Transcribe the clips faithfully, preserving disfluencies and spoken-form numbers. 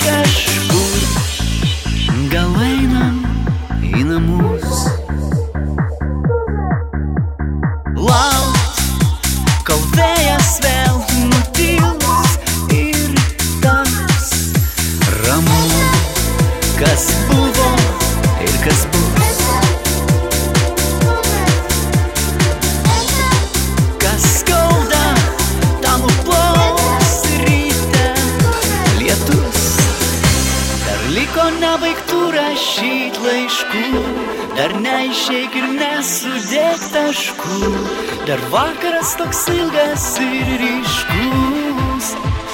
kažkur, gal einam į namus. Laukt, kol vėjas vėl nutils ir taps ramu, kas buvo ir kas bus. Kas skauda, tą nuplaus ryte lietus. Dar liko nebaigtų rašyt laiškų, dar neišeik ir nesudėk taškų. Dar vakaras toks ilgas ir ryškus.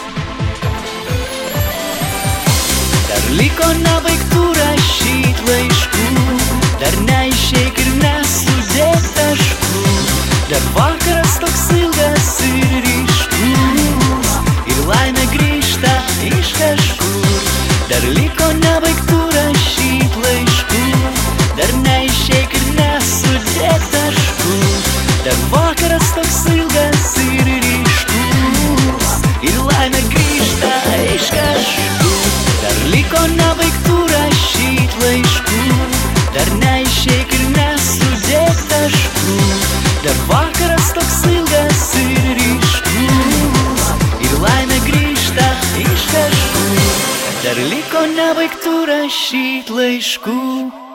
Dar liko nebaigtų rašyt laiškų, dar neišeik ir nesudėk taškų. Dar vakaras toks ilgas ir ryškus, ir laimė grįžta iš kažkur. Dar liko nebaigtų rašyt laiškų, dar neišeik ir nesudėk taškų. Dar vakaras toks ilgas ir ryškus, ir laimė grįžta iš kažkur. Dar liko nebaigtų rašyt laiškų, dar neišeik ir nesudėk taškų. Dar vakaras toks ilgas ir ryškus, ir laimė grįžta iš kažkur. Dar liko nebaigtų rašyt laiškų.